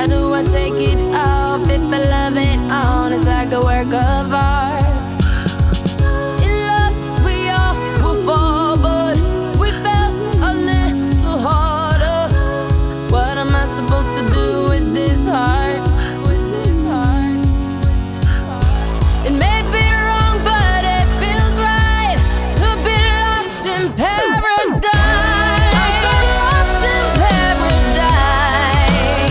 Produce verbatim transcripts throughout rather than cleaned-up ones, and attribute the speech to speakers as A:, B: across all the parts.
A: How do I take it off if I love it on? It's like a work of art. In love, we all will fall, but we fell a little harder. What am I supposed to do with this heart? With this heart? It may be wrong, but it feels right to be lost in paradise. I'm so lost in paradise.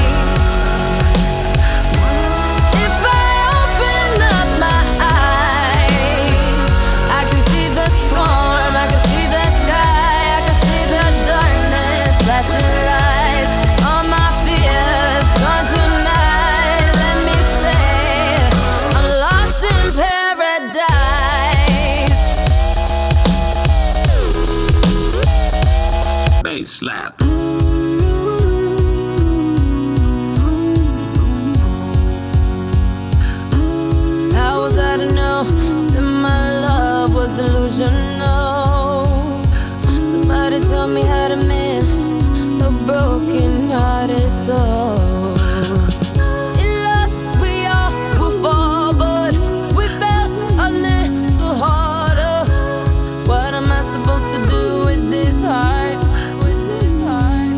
A: If I open up my eyes, I can see the storm, I can see the sky, I can see the darkness, flashing lights. All my fears gone tonight. Let me stay. I'm lost in paradise.
B: Bass slap.
A: How was I to know that my love was delusional? Somebody tell me how to mend a broken-hearted soul. In love, we all will fall, but we fell a little harder. What am I supposed to do with this heart? With this heart?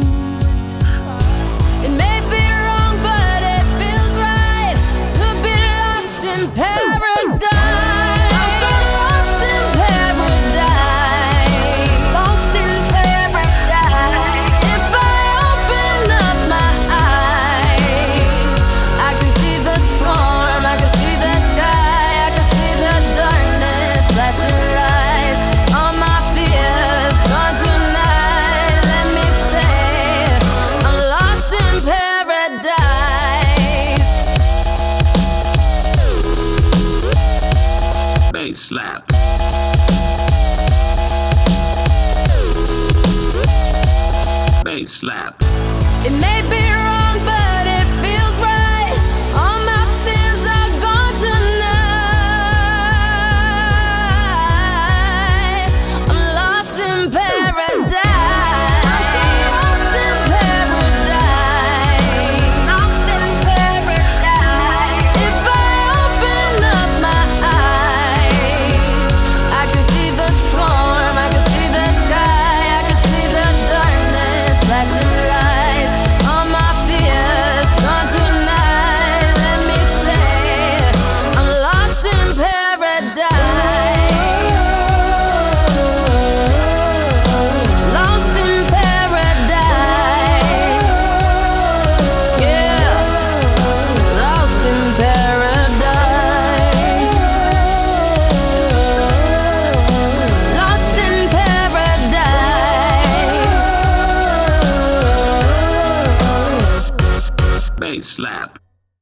A: It may be wrong, but it feels right to be lost in paradise. I'm so lost in paradise. Lost in paradise. If I open up my eyes, I can see the storm, I can see the sky, I can see the darkness, flashing lights. All my fears gone tonight. Let me stay. I'm lost in paradise.
B: Bass slap. Bass slap.
A: It may be wrong, but it feels right. All my fears are gone tonight. I'm lost in paradise. I'm so lost in paradise. Lost in paradise. If I open up my eyes, I can see the storm, I can see the sky, I can see the darkness, flashing lights. All my fears gone tonight. Let me stay. I'm lost in paradise. Lost in paradise. Yeah. Lost in paradise. Lost in paradise.
B: Bass slap.